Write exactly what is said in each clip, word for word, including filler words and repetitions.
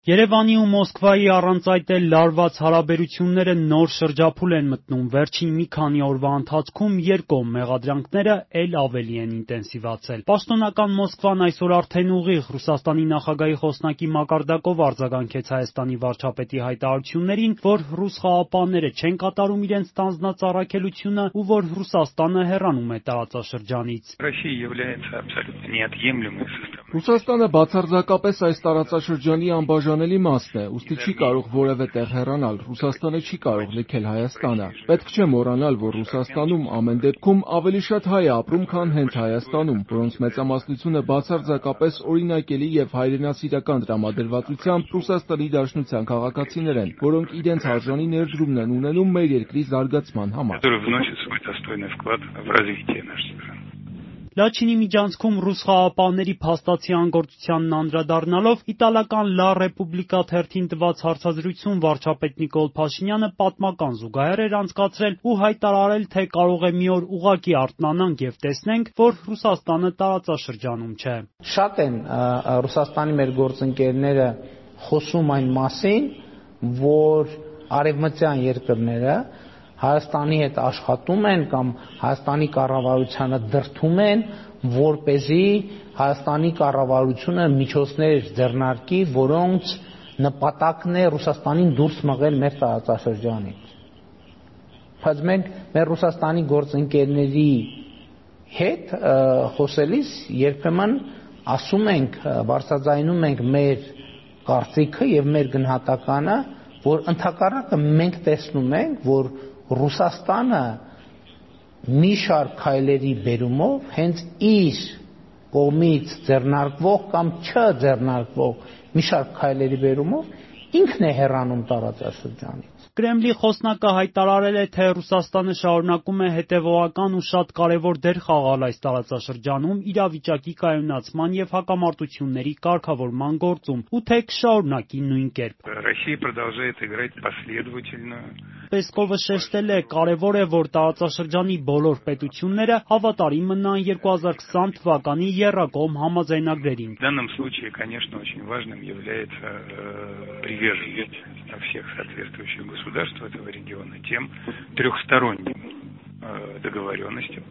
Երևանի ու Մոսկվայի առանց այդ էլ լարված հարաբերությունները նոր շրջափուլ են մտնում, վերջին մի քանի օրվա ընթացքում երկկողմ մեղադրանքները էլ ավելի են ինտենսիվացել։ Պաշտոնական Մոսկվան այսօր արդեն ուղիղ Ռուսաստանի նախագահի խոսնակի մակարդակով արձագանքեց Հայաստանի վարչապետի հայտարարություններին, որ ռուս խաղաղապահները չեն կատարում իրենց ստանձնած առաքելությունը ու որ Ռուսաստանը հեռանում է տարածաշրջանից։ Ռուսաստանը բացարձակապես այս տարածաշրջանի անբաժանելի մասն է, ուստի չի կարող որևէ տեղ հեռանալ, Ռուսաստանը չի կարող լքել Հայաստանը։ Պետք չէ մոռանալ, որ Ռուսաստանում ամեն դեպքում ավելի շատ հայ է ապրում, քան հենց Հայաստանում, որոնց մեծամասնությունը բացարձակապես օրինակելի եւ հայրենասիրական տրամադրվածությամբ Ռուսաստանի Դաշնության քաղաքացիներ են, որոնք իրենց արժանի ներդրումն են ունենում մեր երկրի զարգացման համար։ Լաչինի միջանցքում ռուս խաղաղապահների փաստացի անգործությանն անդրադառնալով իտալական Լա Ռեպուբլիկա թերթին տված հարցազրույցում վարչապետ Նիկոլ Փաշինյանը պատմական զուգահեռ էր անցկացրել ու հայտարարել, թե կարող է մի օր ուղղակի արթնանանք եւ տեսնենք, որ Ռուսաստանը տարածաշրջանում չէ։ Շատ են Ռուսաստանի մեր գործընկերները խոսում այն մասին, որ արևմտյան երկրները Հայաստանի հետ աշխատում են կամ Հայաստանի կառավարությանը դրդում են, որպեսզի Հայաստանի կառավարությունը միջոցներ ձեռնարկի, որոնց նպատակն է Ռուսաստանին դուրս մղել մեր տարածաշրջանից։ Բայց մենք մեր Ռուսաստանի գործընկերների հետ խոսելիս երբեմն ասում ենք, բարձրաձայնում ենք մեր կարծիքը եւ մեր գնահատականը, որ ընդհակառակը մենք տեսնում ենք, որ Ռուսաստանը մի շարք քայլերի բերումով հենց իր կողմից ձեռնարկվող կամ չձեռնարկվող մի շարք քայլերի բերումով ինքն է հեռանում տարածաշրջանից։ Կրեմլի խոսնակը հայտարարել է, թե Ռուսաստանը շարունակում է հետևողական ու շատ կարևոր դեր խաղալ այս տարածաշրջանում իրավիճակի կայունացման եւ հակամարտությունների կարգավորման գործում, ու թե կշարունակի նույն կերպ։ Պեսկովը շեշտել է, կարևոր է, որ տարածաշրջանի բոլոր պետությունները հավատարիմ մնան երկու հազար քսան թվականի եռակողմ համաձայնագրերին։ всех соответствующих государств этого региона тем трехсторонним договоренностям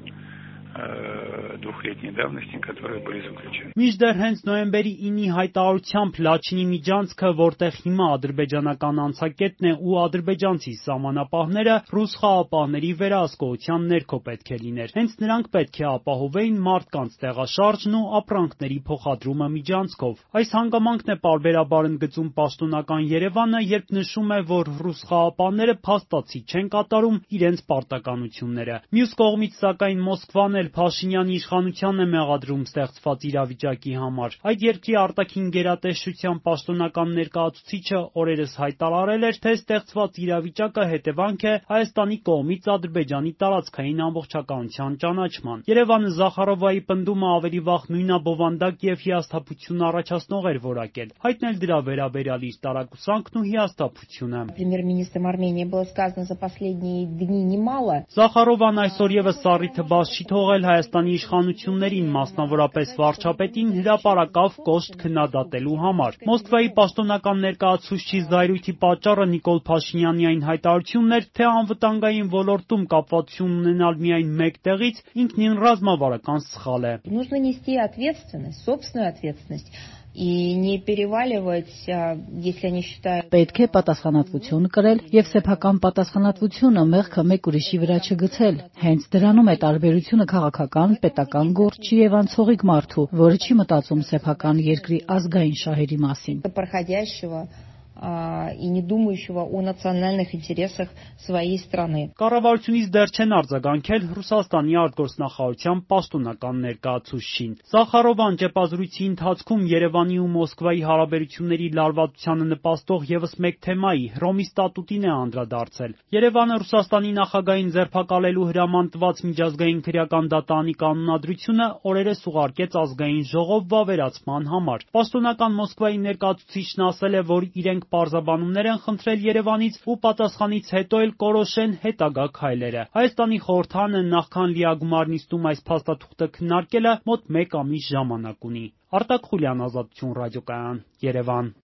двухлетней давности, которые были заключены. Մինչդեռ հենց նոյեմբերի ինի հայտարարությամբ Լաչինի միջանցքը, որտեղ հիմա ադրբեջանական անցակետն է ու ադրբեջանցի սահմանապահները ռուս խաղաղապահների վերահսկողության ներքո պետք է լիներ։ Հենց նրանք պետք է ապահովեին մարդկանց տեղաշարժն ու ապրանքների փոխադրումը միջանցքով։ Այս հանգամանքն է պարբերաբար ընդգծում պաշտոնական Երևանը, երբ նշում է, որ ռուս խաղաղապահները փաստացի չեն կատարում իրենց պարտականությունները։ Մյուս կողմից, սակայն, Մոսկվան Փաշինյանի իշխանությանն է մեղադրում ստեղծված իրավիճակի համար։ Այդ երկրի արտաքին գերատեսչության պաշտոնական ներկայացուցիչը օրերս հայտարարել էր, թե ստեղծված իրավիճակը հետևանք է Հայաստանի կողմից Ադրբեջանի տարածքային ամբողջականության ճանաչման։ Երևանը Զախարովայի պնդումը ավելի վաղ նույնաբովանդակ եւ հիասթափություն առաջացնող էր որակել, հայտնել դրա վերաբերյալ իր տարակուսանքն ու հիասթափությունը։ Премьер-министром Армении было сказано за последние дни немало. Զախարովան այսօր եւս սառիթը բաց չի թողել Հայաստանի իշխանություններին, մասնավորապես վարչապետին հրապարակավ կոշտ քննադատելու համար։ Մոսկվայի պաշտոնական ներկայացուցչի զայրույթի պատճառը Նիկոլ Փաշինյանի այն հայտարարությունն էր, թե անվտանգային ոլորտում կապվածություն ունենալ միայն մեկ տեղից ինքնին ռազմավարական սխալ է։ Нужно нести ответственность, собственную ответственность. И не переваливать, если они считают. Պետք է պատասխանատվություն կրել եւ սեփական պատասխանատվությունը մեղքը մեկ ուրիշի վրա չգցել։ Հենց դրանում է տարբերությունը քաղաքական, պետական գործչի եւ անցողիկ մարդու, որը չի մտածում սեփական երկրի ազգային շահերի մասին։ Проходящего и не думающего о национальных интересах своей страны. Կառավարությունից դեռ չեն արձագանքել Ռուսաստանի արտգործնախարարության պաշտոնական ներկայացուցչին։ Զախարովան ճեպազրույցի ընթացքում Երևանի ու Մոսկվայի հարաբերությունների լարվածությանը նպաստող եւս մեկ թեմայի՝ Հռոմի ստատուտին է անդրադարձել։ Երևանը Ռուսաստանի նախագահին ձերբակալելու հրաման տված միջազգային քրեական դատարանի կանոնադրությունը օրերս ուղարկեց ազգային ժողով վավերացման համար։ Պաշտոնական Մոսկվայի ներկայացուցիչն ասել է, որ իրենք պարզաբանումներ են խնդրել Երևանից ու պատասխանից հետո էլ կորոշեն հետագա քայլերը։ Հայաստանի խորհրդարանը նախքան լիագումար նիստում այս փաստաթուղթը քննարկելը մոտ մեկ ամիս ժամանակ ունի։ Արտակ Խուլյան, Ազատություն ռադիոկայան, Երևան։